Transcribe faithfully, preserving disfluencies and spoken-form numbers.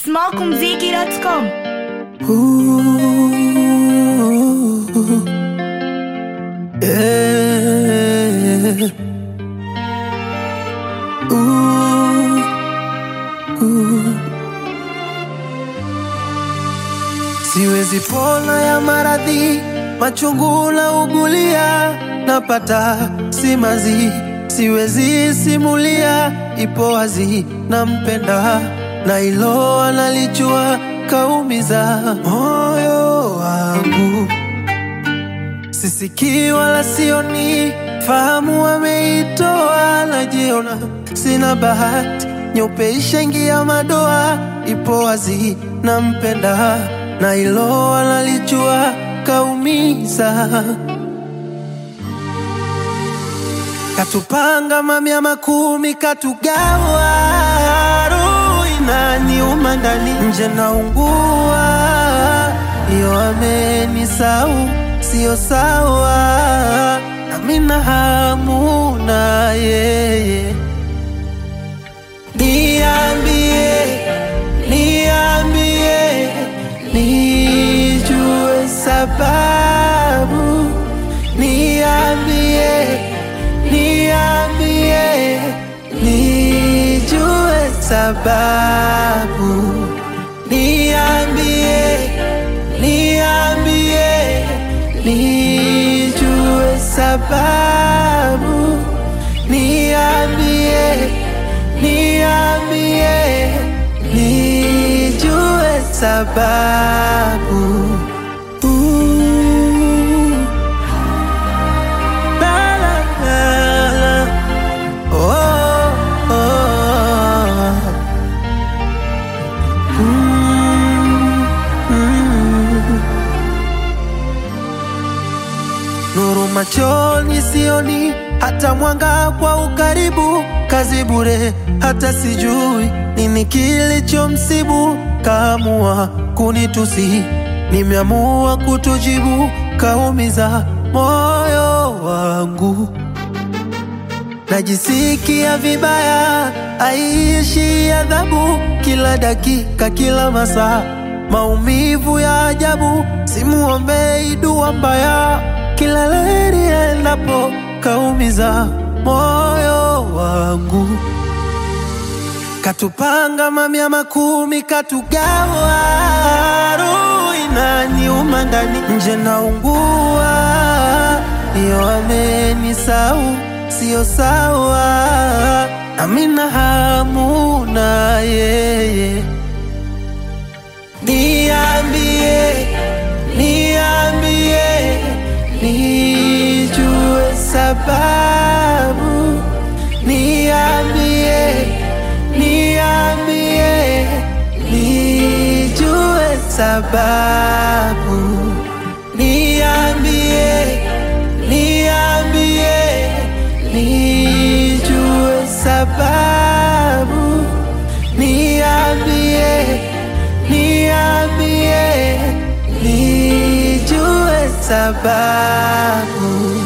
smoke mziki dot com. Ooh, yeah. Ooh, ooh. Siwezi pona ya maradhi, machungu na ugulia, napata simazi, siwezi simulia, ipo wazi nampenda, na ilo analijua, kaumiza moyo wangu. Sisikii wala sioni, fahamu wameitoa, najiona sina bahati, nyeupe ishaingia madoa, ipo wazi nampenda, na ilo analijua, kaumiza. Katupanga mamia makumi, katugawa, roho inaniuma ndani, nje naungua, iyo amenisahau, sio sawa, nami na hamu na yeye. Niambie, niambie, nijue sababu. Niambie, niambie, nijue sababu. Niambie, niambie, nijue sababu. Niambie, niambie, nijue sababu. Ooh, la la la la, oh oh, mm, mm. Nuru machoni sioni, hata mwanga kwa ukaribu, kazi bure, hata sijui nini kilichomsibu, kaamua kunitusi, nimeamua kutojibu, kaumiza moyo wangu. Najisikia vibaya, aishi adhabu, kila dakika, kila masaa, maumivu ya ajabu, simuombei dua mbaya, kila leli endapo, kaumiza moyo wangu. Katupanga mamia makumi, katugawa, roho inaniuma ndani, nje naungua, iyo amenisahau, sio sawa, nami na hamu na yeye. Niambie, niambie, nijue sababu. Niambie, niambie, nijue sababu. Niambie, niambie, nijue sababu. Niambie, niambie, nijue sababu.